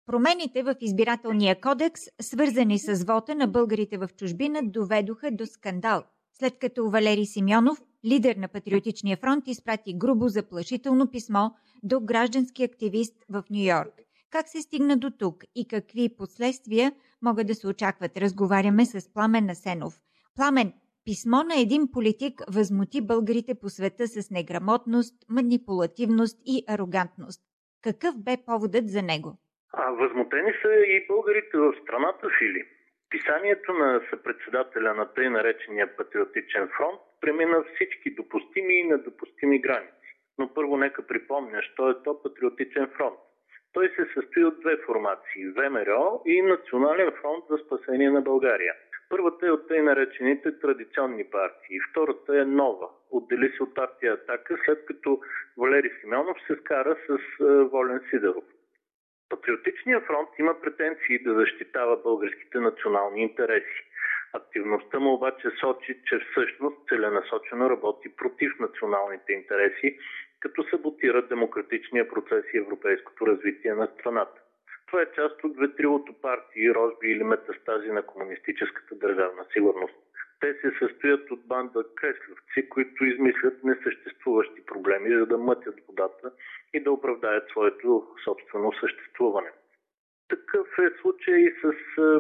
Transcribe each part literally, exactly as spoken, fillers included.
Промените в избирателния кодекс, свързани с вота на българите в чужбина, доведоха до скандал, след като Валери Симеонов, лидер на Патриотичния фронт, изпрати грубо заплашително писмо до граждански активист в Ню-Йорк. Как се стигна до тук и какви последствия могат да се очакват? Разговаряме с Пламен Асенов. Пламен, писмо на един политик възмути българите по света с неграмотност, манипулативност и арогантност. Какъв бе поводът за него? А, възмутени са и българите в страната, Фили. Писанието на съпредседателя на тъй наречения Патриотичен фронт премина всички допустими и недопустими граници. Но първо нека припомня, що е то Патриотичен фронт. Той се състои от две формации – ВМРО и Национален фронт за спасение на България. Първата е от тъй наречените традиционни партии, втората е нова. Отдели се от партия Атака, след като Валери Симеонов се скара с Волен Сидеров. Патриотичният фронт има претенции да защитава българските национални интереси. Активността му обаче сочи, че всъщност целенасочено работи против националните интереси, като саботира демократичния процес и европейското развитие на страната. Това е част от ветрилото партии, рожби или метастази на комунистическата държавна сигурност. Те се състоят от банда креслевци, които измислят несъществуващи проблеми, за да мътят водата и да оправдаят своето собствено съществуване. Такъв е случай и с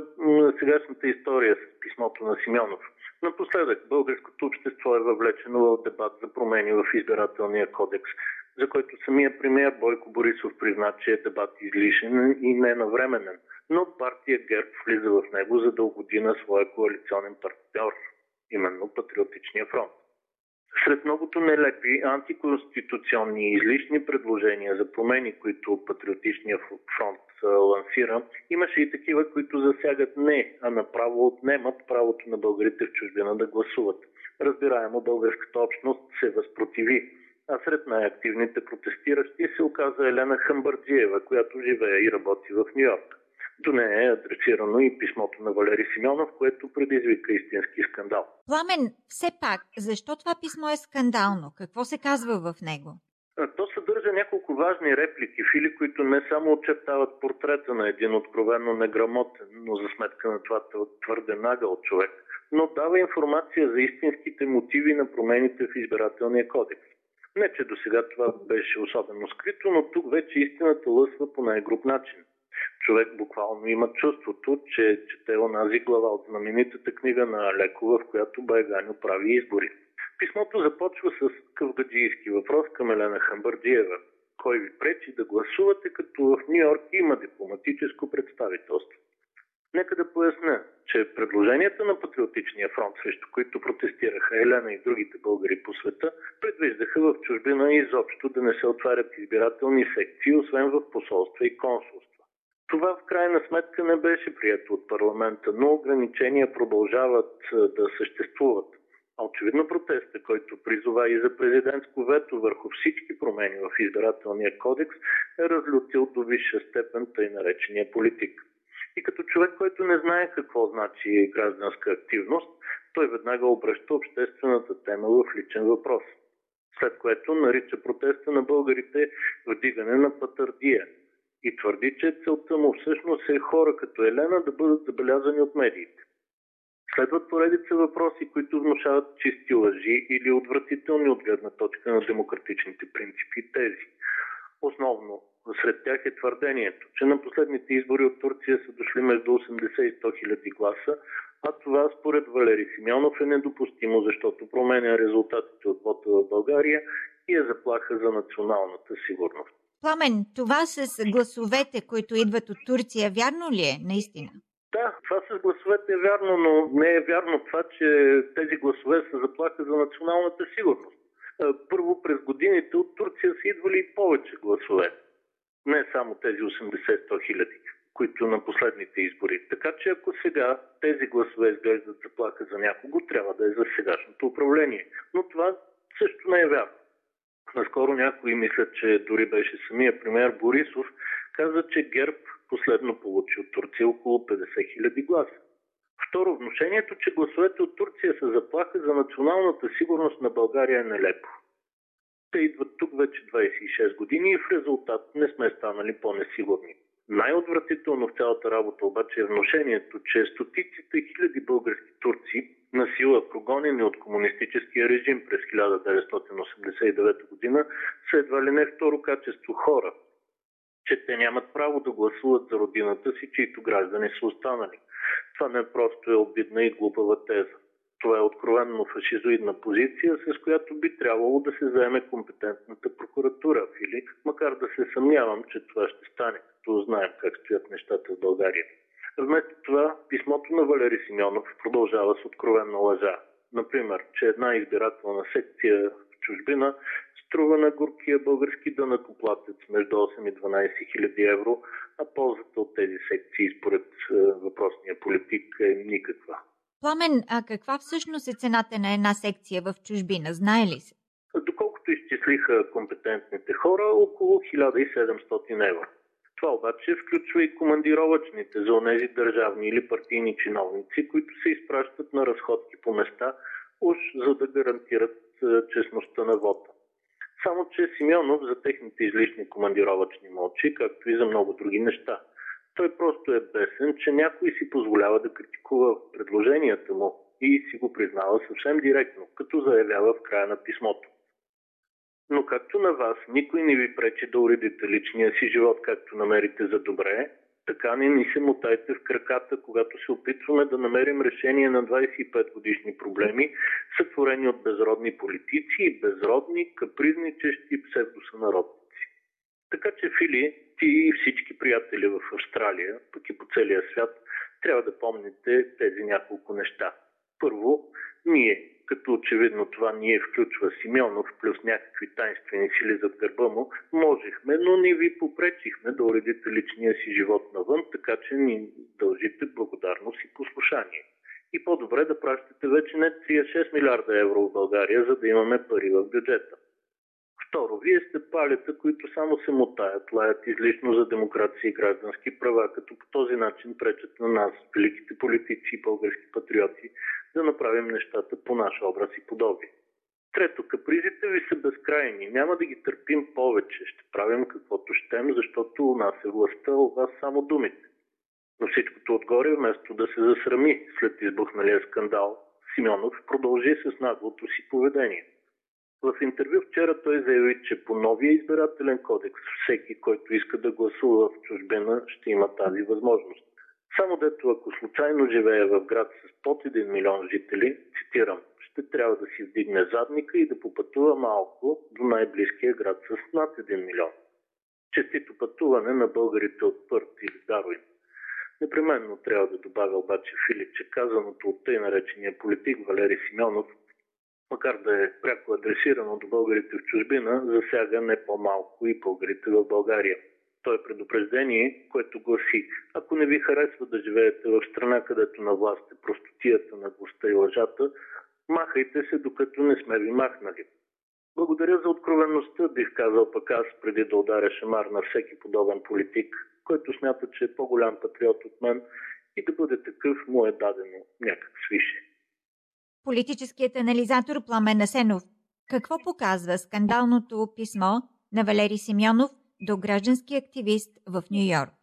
а, сегашната история с писмото на Симеонов. Напоследък българското общество е въвлечено в дебат за промени в избирателния кодекс, за който самия премиер Бойко Борисов призна, че е дебат излишен и ненавременен, но партия ГЕРБ влиза в него, за да угоди на своя коалиционен партньор, именно Патриотичния фронт. Сред многото нелепи, антиконституционни и излишни предложения за промени, които Патриотичния фронт лансира, имаше и такива, които засягат не, а направо отнемат правото на българите в чужбина да гласуват. Разбираемо, българската общност се възпротиви, а сред най-активните протестиращи се оказа Елена Хамбарджиева, която живее и работи в Ню-Йорк. До нея е адресирано и писмото на Валери Симеонов, което предизвика истински скандал. Пламен, все пак, защо това писмо е скандално? Какво се казва в него? То съдържа няколко важни реплики, Фили, които не само очертават портрета на един откровенно неграмотен, но за сметка на това твърде нагъл човек, но дава информация за истинските мотиви на промените в избирателния кодекс. Не, че до сега това беше особено скрито, но тук вече истината лъсва по най-груб начин. Човек буквално има чувството, че чете онази глава от знаменитата книга на Лекова, в която Байганьо прави избори. Писмото започва с кавгаджийски въпрос към Елена Хамбарджиева. Кой ви пречи да гласувате, като в Ню-Йорк има дипломатическо представителство? Нека да поясня, че предложенията на Патриотичния фронт, срещу които протестираха Елена и другите българи по света, предвиждаха в чужбина изобщо да не се отварят избирателни секции, освен в посолства и консулства. Това в крайна сметка не беше прието от парламента, но ограничения продължават да съществуват. А очевидно протеста, който призова и за президентско вето върху всички промени в избирателния кодекс, е разлютил до висша степен тъй наречения политик. И като човек, който не знае какво значи гражданска активност, той веднага обръща обществената тема в личен въпрос. След което нарича протеста на българите вдигане на патардия и твърди, че целта му всъщност е хора като Елена да бъдат забелязани от медиите. Следват поредица въпроси, които внушават чисти лъжи или отвратителни от гледна точка на демократичните принципи и тези. Основно сред тях е твърдението, че на последните избори от Турция са дошли между осемдесет и сто хиляди гласа, а това според Валери Симеонов е недопустимо, защото променя резултатите от вота в България и е заплаха за националната сигурност. Пламен, това с гласовете, които идват от Турция, вярно ли е наистина? Да, това с гласовете е вярно, но не е вярно това, че тези гласове са заплаха за националната сигурност. Първо, през годините от Турция са идвали и повече гласове. Не само тези осемдесет до сто хиляди, които на последните избори. Така че ако сега тези гласове изглеждат заплаха за някого, трябва да е за сегашното управление. Но това също не е вярно. Наскоро някои мислят, че дори беше самия премиер Борисов, каза, че ГЕРБ последно получи от Турция около петдесет хиляди гласа. Второ, внушението, че гласовете от Турция са заплаха за националната сигурност на България е нелепо. Те идват тук вече двадесет и шест години и в резултат не сме станали по-несигурни. Най-отвратително в цялата работа обаче е внушението, че стотиците хиляди български турци, насила прогонени от комунистическия режим през хиляда деветстотин осемдесет и девета година, са едва ли не второ качество хора, че те нямат право да гласуват за родината си, чието граждани са останали. Това не просто е обидна и глупава теза. Това е откровенно фашизоидна позиция, с която би трябвало да се заеме компетентната прокуратура, или макар да се съмнявам, че това ще стане, като знаем как стоят нещата в България. Вместо това, писмото на Валери Симеонов продължава с откровенна лъжа. Например, че една избирателна секция в чужбина струва на горкия български данъкоплатец между осем и дванадесет хиляди евро, а ползата от тези секции според е, въпросния политик е никаква. Пламен, а каква всъщност е цената на една секция в чужбина? Знае ли се? Доколкото изчислиха компетентните хора, около хиляда и седемстотин евро. Това обаче включва и командировъчните за онези държавни или партийни чиновници, които се изпращат на разходки по места, уж за да гарантират честността на вота. Само че Симеонов за техните излишни командировъчни мълчи, както и за много други неща. Той просто е бесен, че някой си позволява да критикува предложенията му и си го признава съвсем директно, като заявява в края на писмото. Но както на вас никой не ви пречи да уредите личния си живот както намерите за добре, така не ни се мотайте в краката, когато се опитваме да намерим решение на двадесет и пет годишни проблеми, сътворени от безродни политици и безродни, капризничещи псевдосънародници. Така че, Фили, ти и всички приятели в Австралия, пък и по целия свят, трябва да помните тези няколко неща. Първо, ние, като очевидно това ние включва Симеонов плюс някакви таинствени сили зад гърба му, можехме, но не ви попречихме да уредите личния си живот навън, така че ни дължите благодарност и послушание. И по-добре да пращате вече не тридесет и шест милиарда евро в България, за да имаме пари в бюджета. Второ, вие сте палета, които само се мотаят, лаят излишно за демокрация и граждански права, като по този начин пречат на нас, великите политици и български патриоти, да направим нещата по наш образ и подобие. Трето, капризите ви са безкрайни. Няма да ги търпим повече. Ще правим каквото щем, защото у нас е властта, у вас само думите. Но всичкото отгоре, вместо да се засрами след избухналия скандал, Симеонов продължи с наглото си поведение. В интервю вчера той заяви, че по новия избирателен кодекс всеки, който иска да гласува в чужбина, ще има тази възможност. Само дето ако случайно живее в град с под един милион жители, цитирам, ще трябва да си вдигне задника и да попътува малко до най-близкия град с над един милион. Честито пътуване на българите от Пърт или Даруин. Непременно трябва да добавя обаче, Филип, че казаното от тъй наречения политик Валери Симеонов, макар да е пряко адресирано до българите в чужбина, засяга не по-малко и българите в България. То е предупреждение, което гласи: ако не ви харесва да живеете в страна, където на власт е простотията, наглостта и лъжата, махайте се, докато не сме ви махнали. Благодаря за откровенността, бих казал пък аз, преди да ударя шамар на всеки подобен политик, който смята, че е по-голям патриот от мен и да бъде такъв му е дадено някак свише. Политическият анализатор Пламен Асенов. Какво показва скандалното писмо на Валери Симеонов до граждански активист в Ню Йорк?